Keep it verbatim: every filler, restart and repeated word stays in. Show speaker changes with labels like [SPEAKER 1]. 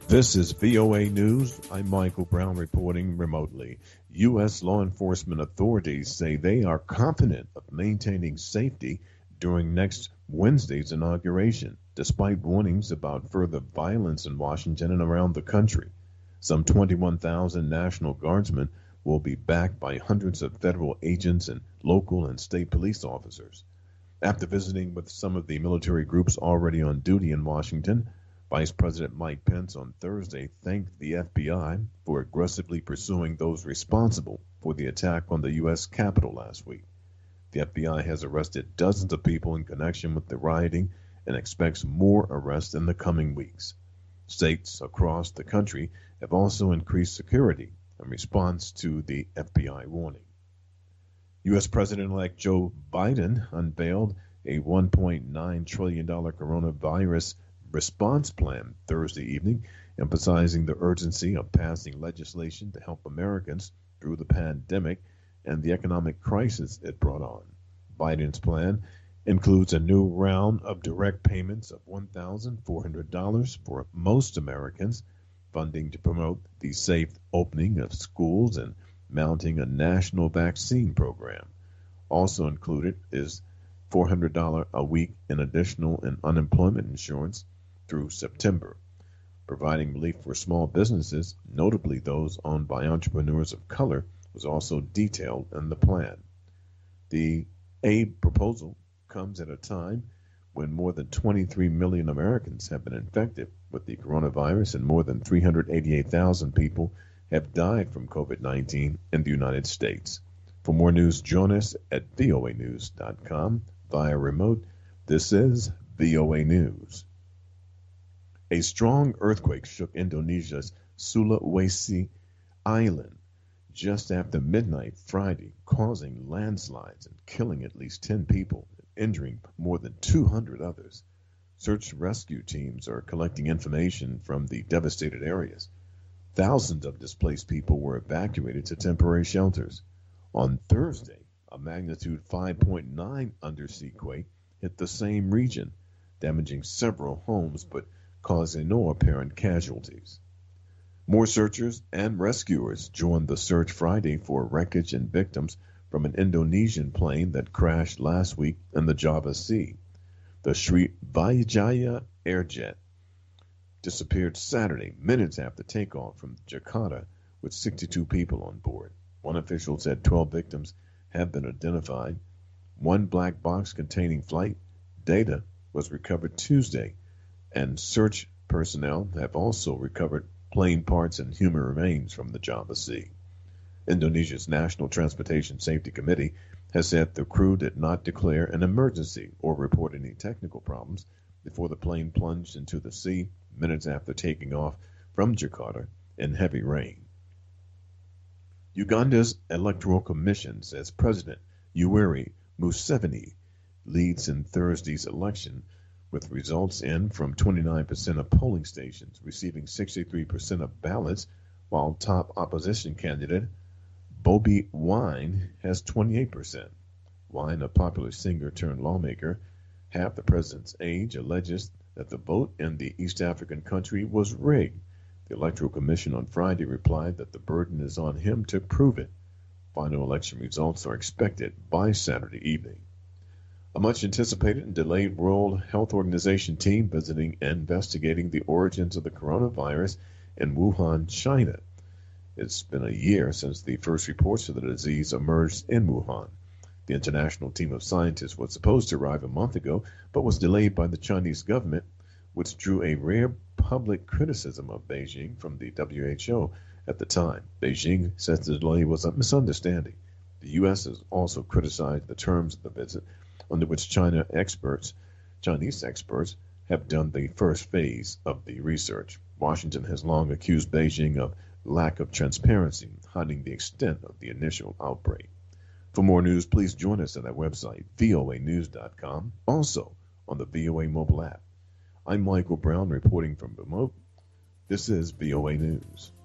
[SPEAKER 1] This is V O A News. I'm Michael Brown reporting remotely. U S law enforcement authorities say they are confident of maintaining safety during next Wednesday's inauguration, despite warnings about further violence in Washington and around the country. Some twenty-one thousand National Guardsmen will be backed by hundreds of federal agents and local and state police officers. After visiting with some of the military groups already on duty in Washington, Vice President Mike Pence on Thursday thanked the F B I for aggressively pursuing those responsible for the attack on the U S Capitol last week. The F B I has arrested dozens of people in connection with the rioting and expects more arrests in the coming weeks. States across the country have also increased security in response to the F B I warning. U S President-elect Joe Biden unveiled a one point nine trillion dollars coronavirus response plan Thursday evening, emphasizing the urgency of passing legislation to help Americans through the pandemic and the economic crisis it brought on. Biden's plan includes a new round of direct payments of one thousand four hundred dollars for most Americans, funding to promote the safe opening of schools and mounting a national vaccine program. Also included is four hundred dollars a week in additional and unemployment insurance through September. Providing relief for small businesses, notably those owned by entrepreneurs of color, was also detailed in the plan. The aid proposal comes at a time when more than twenty-three million Americans have been infected with the coronavirus and more than three hundred eighty-eight thousand people have died from COVID nineteen in the United States. For more news, join us at V O A news dot com via remote. This is V O A News. A strong earthquake shook Indonesia's Sulawesi Island just after midnight Friday, causing landslides and killing at least ten people, injuring more than two hundred others. Search and rescue teams are collecting information from the devastated areas. Thousands of displaced people were evacuated to temporary shelters. On Thursday, a magnitude five point nine undersea quake hit the same region, damaging several homes but causing no apparent casualties. More searchers and rescuers joined the search Friday for wreckage and victims from an Indonesian plane that crashed last week in the Java Sea. The Sriwijaya Airjet disappeared Saturday, minutes after takeoff from Jakarta, with sixty-two people on board. One official said twelve victims have been identified. One black box containing flight data was recovered Tuesday, and search personnel have also recovered plane parts and human remains from the Java Sea. Indonesia's National Transportation Safety Committee has said the crew did not declare an emergency or report any technical problems before the plane plunged into the sea minutes after taking off from Jakarta in heavy rain. Uganda's Electoral Commission says President Yoweri Museveni leads in Thursday's election, with results in from twenty-nine percent of polling stations receiving sixty-three percent of ballots, while top opposition candidate Bobi Wine has twenty-eight percent. Wine, a popular singer turned lawmaker, half the president's age, alleges that the vote in the East African country was rigged. The Electoral Commission on Friday replied that the burden is on him to prove it. Final election results are expected by Saturday evening. A much-anticipated and delayed World Health Organization team visiting and investigating the origins of the coronavirus in Wuhan, China. It's been a year since the first reports of the disease emerged in Wuhan. The international team of scientists was supposed to arrive a month ago, but was delayed by the Chinese government, which drew a rare public criticism of Beijing from the W H O at the time. Beijing says the delay was a misunderstanding. The U S has also criticized the terms of the visit, under which China experts, Chinese experts have done the first phase of the research. Washington has long accused Beijing of lack of transparency, hiding the extent of the initial outbreak. For more news, please join us at our website, V O A news dot com, also on the V O A mobile app. I'm Michael Brown reporting from remote. This is V O A News.